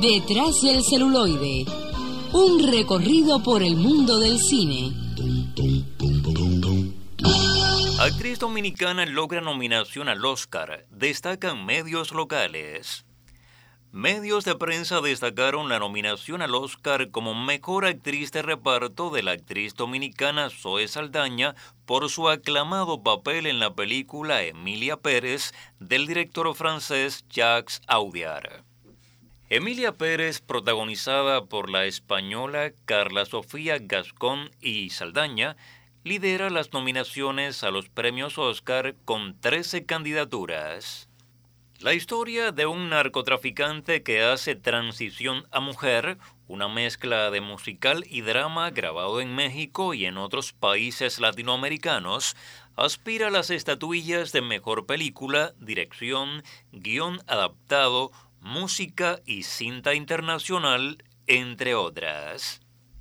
Detrás del celuloide, un recorrido por el mundo del cine. Actriz dominicana logra nominación al Oscar. Destacan medios locales. Medios de prensa destacaron la nominación al Oscar como mejor actriz de reparto de la actriz dominicana Zoe Saldaña por su aclamado papel en la película Emilia Pérez del director francés Jacques Audiard. Emilia Pérez, protagonizada por la española Carla Sofía Gascón y Saldaña, lidera las nominaciones a los premios Oscar con 13 candidaturas. La historia de un narcotraficante que hace transición a mujer, una mezcla de musical y drama grabado en México y en otros países latinoamericanos, aspira a las estatuillas de mejor película, dirección, guión adaptado, música y cinta internacional, entre otras.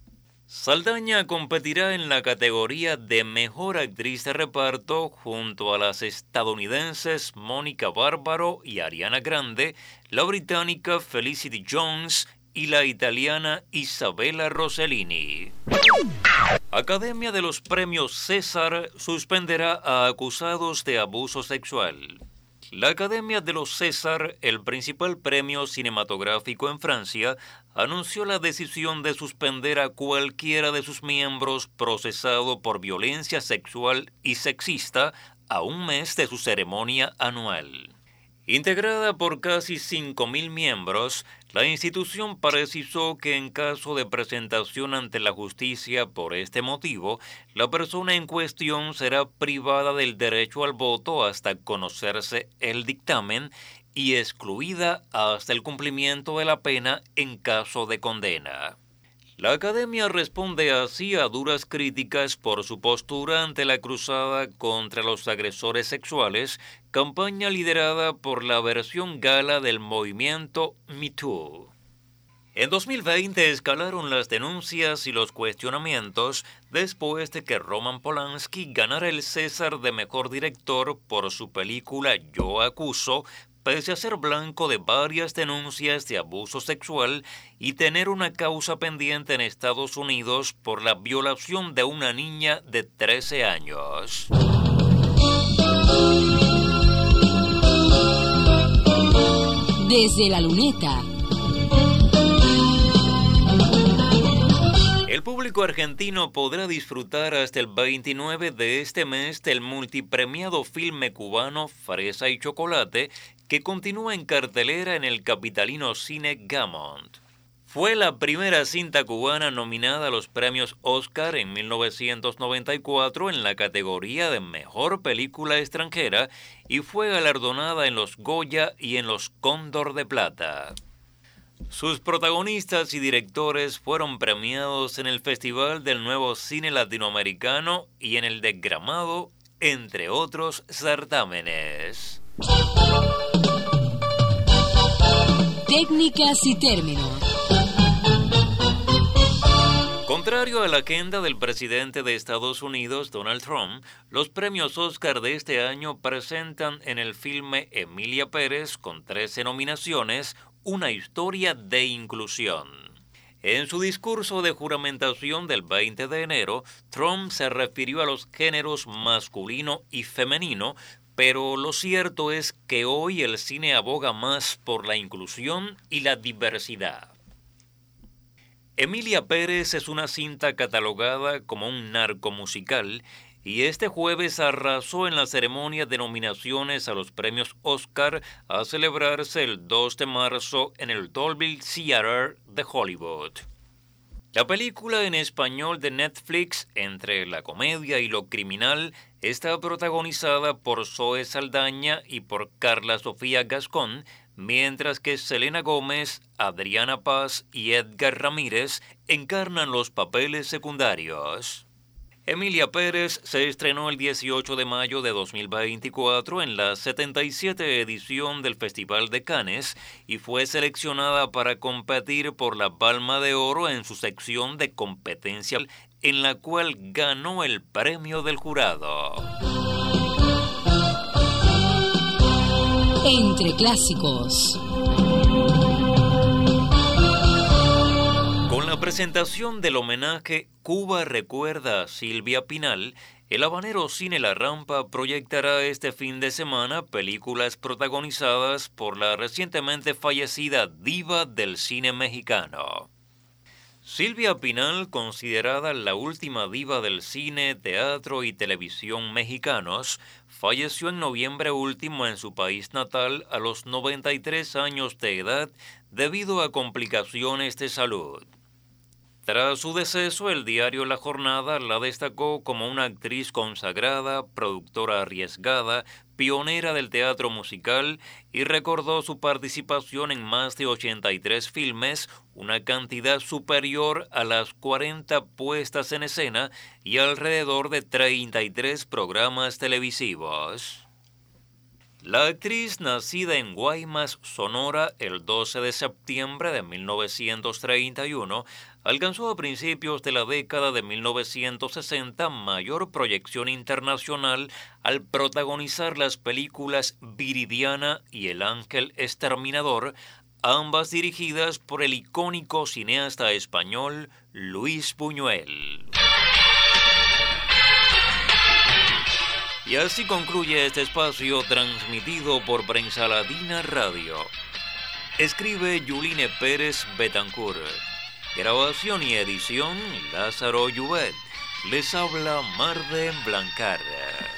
Saldaña competirá en la categoría de Mejor Actriz de Reparto junto a las estadounidenses Mónica Bárbaro y Ariana Grande, la británica Felicity Jones y la italiana Isabella Rossellini. Academia de los Premios César suspenderá a acusados de abuso sexual. La Academia de los César, el principal premio cinematográfico en Francia, anunció la decisión de suspender a cualquiera de sus miembros procesado por violencia sexual y sexista a un mes de su ceremonia anual. Integrada por casi 5.000 miembros, la institución precisó que en caso de presentación ante la justicia por este motivo, la persona en cuestión será privada del derecho al voto hasta conocerse el dictamen y excluida hasta el cumplimiento de la pena en caso de condena. La Academia responde así a duras críticas por su postura ante la cruzada contra los agresores sexuales, campaña liderada por la versión gala del movimiento Me Too. En 2020 escalaron las denuncias y los cuestionamientos después de que Roman Polanski ganara el César de Mejor Director por su película Yo Acuso, pese a ser blanco de varias denuncias de abuso sexual y tener una causa pendiente en Estados Unidos por la violación de una niña de 13 años. Desde la luneta. El público argentino podrá disfrutar hasta el 29 de este mes del multipremiado filme cubano Fresa y Chocolate, que continúa en cartelera en el capitalino Cine Gammont. Fue la primera cinta cubana nominada a los premios Oscar en 1994 en la categoría de Mejor Película Extranjera y fue galardonada en los Goya y en los Cóndor de Plata. Sus protagonistas y directores fueron premiados en el Festival del Nuevo Cine Latinoamericano y en el de Gramado, entre otros certámenes. Técnicas y términos. Contrario a la agenda del presidente de Estados Unidos, Donald Trump, los premios Oscar de este año presentan en el filme Emilia Pérez, con 13 nominaciones, una historia de inclusión. En su discurso de juramentación del 20 de enero, Trump se refirió a los géneros masculino y femenino, pero lo cierto es que hoy el cine aboga más por la inclusión y la diversidad. Emilia Pérez es una cinta catalogada como un narcomusical y este jueves arrasó en la ceremonia de nominaciones a los premios Oscar a celebrarse el 2 de marzo en el Dolby Theatre de Hollywood. La película en español de Netflix, Entre la comedia y lo criminal, está protagonizada por Zoe Saldaña y por Carla Sofía Gascón, mientras que Selena Gómez, Adriana Paz y Edgar Ramírez encarnan los papeles secundarios. Emilia Pérez se estrenó el 18 de mayo de 2024 en la 77 edición del Festival de Cannes y fue seleccionada para competir por la Palma de Oro en su sección de competencia, en la cual ganó el premio del jurado. Entre clásicos. presentación del homenaje Cuba recuerda a Silvia Pinal, el habanero Cine La Rampa proyectará este fin de semana películas protagonizadas por la recientemente fallecida diva del cine mexicano. Silvia Pinal, considerada la última diva del cine, teatro y televisión mexicanos, falleció en noviembre último en su país natal a los 93 años de edad debido a complicaciones de salud. Tras su deceso, el diario La Jornada la destacó como una actriz consagrada, productora arriesgada, pionera del teatro musical y recordó su participación en más de 83 filmes, una cantidad superior a las 40 puestas en escena y alrededor de 33 programas televisivos. La actriz, nacida en Guaymas, Sonora, el 12 de septiembre de 1931, alcanzó a principios de la década de 1960 mayor proyección internacional al protagonizar las películas Viridiana y El Ángel Exterminador, ambas dirigidas por el icónico cineasta español Luis Buñuel. Y así concluye este espacio transmitido por Prensa Latina Radio. Escribe Yuline Pérez Betancourt. Grabación y edición Lázaro Llubet. Les habla Marden Blancar.